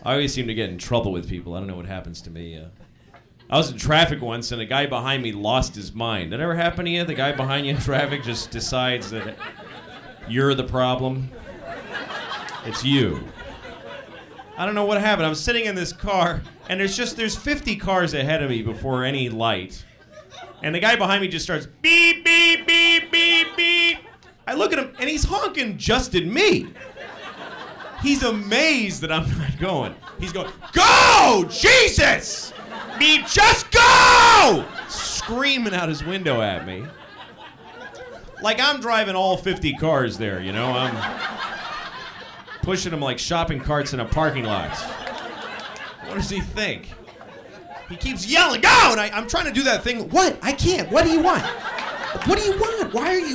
I always seem to get in trouble with people. I don't know what happens to me. I was in traffic once, and a guy behind me lost his mind. That ever happen to you? The guy behind you in traffic just decides that you're the problem. It's you. I don't know what happened. I'm sitting in this car, and there's 50 cars ahead of me before any light. And the guy behind me just starts beep, beep, beep, beep, beep. I look at him, and he's honking just at me. He's amazed that I'm not going. He's going, go, Jesus! Beep, just go! Screaming out his window at me. Like I'm driving all 50 cars there, you know? I'm pushing them like shopping carts in a parking lot. What does he think? He keeps yelling, go! And I'm trying to do that thing. What? I can't. What do you want? What do you want? Why are you...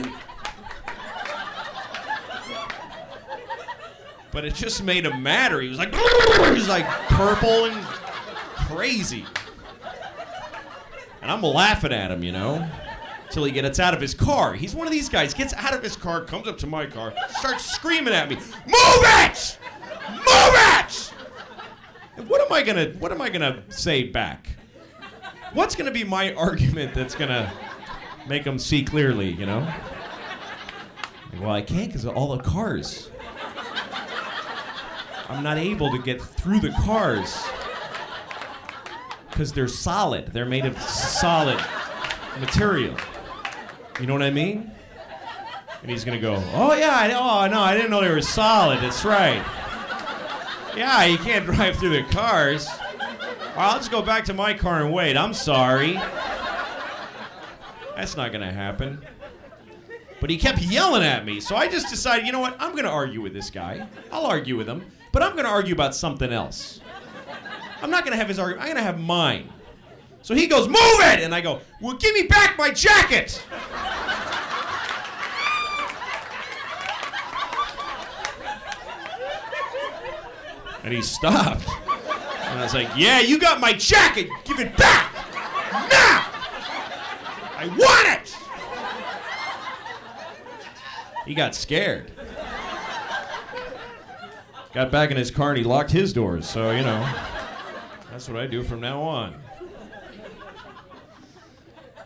But it just made him madder. He was like purple and crazy. And I'm laughing at him, you know, till he gets out of his car. He's one of these guys, gets out of his car, comes up to my car, starts screaming at me, move it! Move it! And what am I gonna say back? What's gonna be my argument that's gonna make him see clearly, you know? Well, I can't because of all the cars. I'm not able to get through the cars because they're solid. They're made of solid material. You know what I mean? And he's gonna go, oh yeah, oh no, I didn't know they were solid. That's right. Yeah, you can't drive through the cars. I'll just go back to my car and wait. I'm sorry. That's not gonna happen. But he kept yelling at me, so I just decided, you know what? I'm gonna argue with this guy. I'll argue with him. But I'm going to argue about something else. I'm not going to have his argument. I'm going to have mine. So he goes, move it! And I go, well, give me back my jacket! And he stopped. And I was like, yeah, you got my jacket! Give it back! Now! I want it! He got scared. Got back in his car and he locked his doors, so, you know, that's what I do from now on.